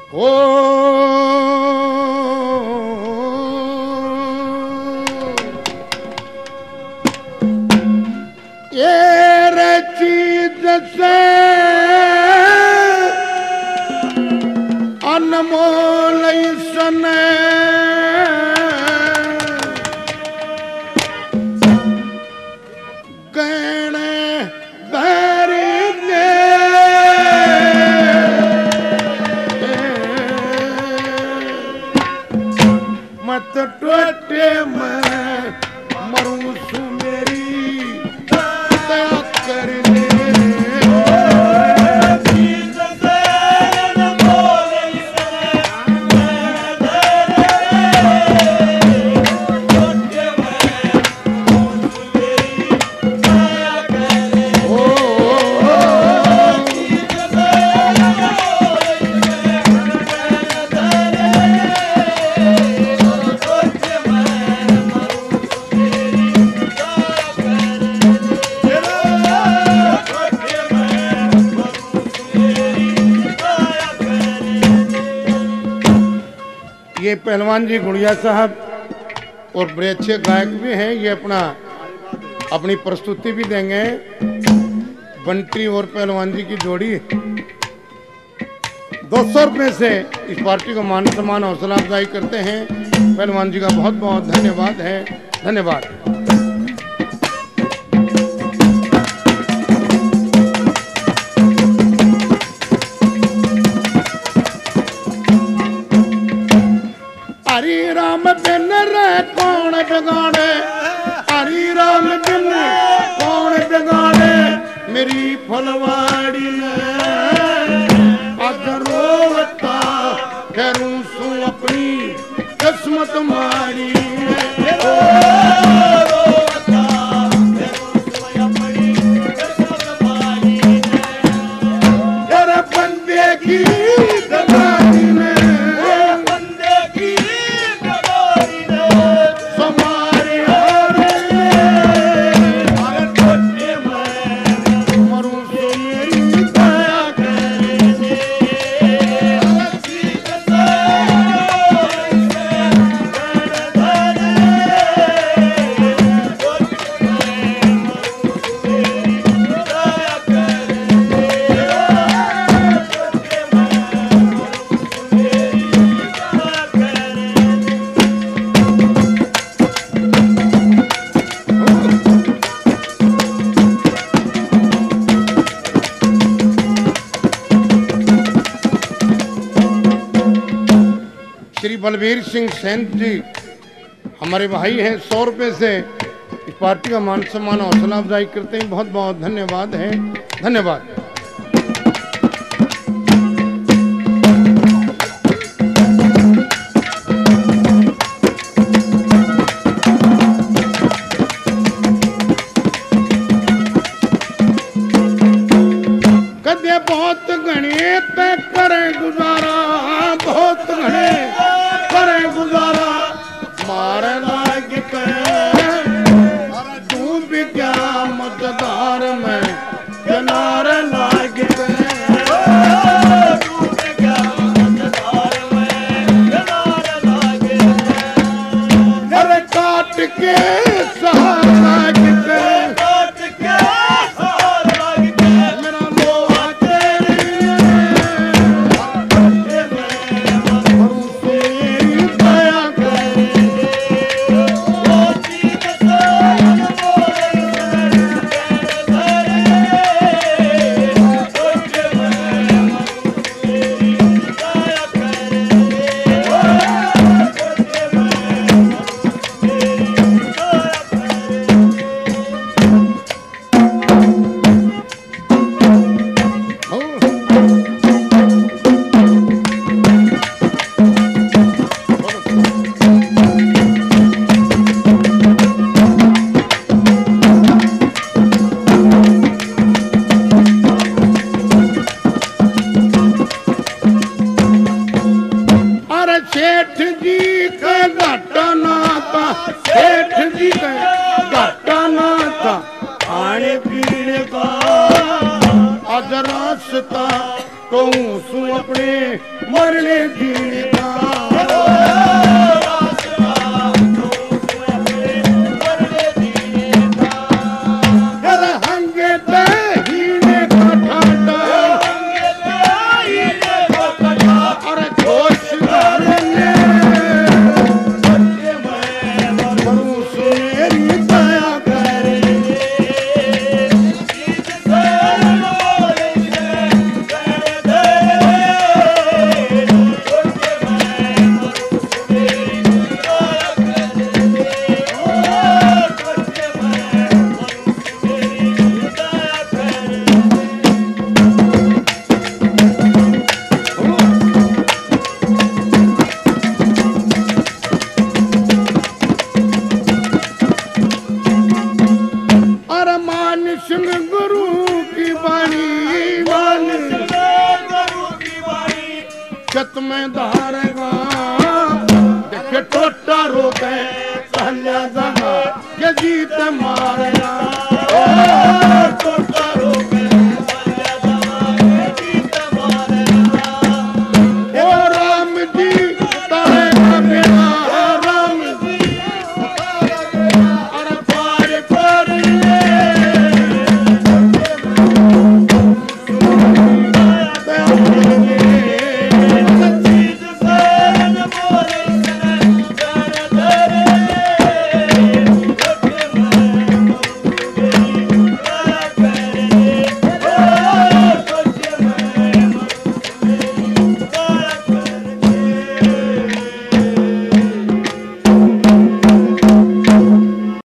ओ ये चीज से अनमोल सन गहने भरी दे मत टोटे मैं मरूं सु मेरी दया कर दे ये पहलवान जी गुड़िया साहब और बड़े अच्छे गायक भी हैं। ये अपनी प्रस्तुति भी देंगे। बंटी और पहलवान जी की जोड़ी 200 रुपये से इस पार्टी को मान सम्मान हौसला अफजाई करते हैं। पहलवान जी का बहुत बहुत धन्यवाद है। धन्यवाद। हरि राम बिन रे कौन बिगाड़े, हरि राम बिन कौन बिगाड़े मेरी फुलवाड़ी में अज रोवता करूं सू अपनी किस्मत मारी तेरे बंदे की दगारी में श्री बलबीर सिंह सैन जी हमारे भाई हैं। 100 रुपये से इस पार्टी का मान सम्मान हौसला अफजाई करते हैं। बहुत बहुत धन्यवाद है। धन्यवाद। कदे बहुत घने ते करें गुजारा, बहुत घने करें गुजारा मारे लाग के तू भी क्या मददार में किनारे लाग के तू भी क्या मददार में किनारे लाग के काट के सहारा लाग के काट के सहारा लाग के मेरा लोहा रास्ता कहूं सू अपने मरने दीन का चत में धारेगा देखे टोटा रोके सहल्या जगा के जीत मारेगा टोटा रो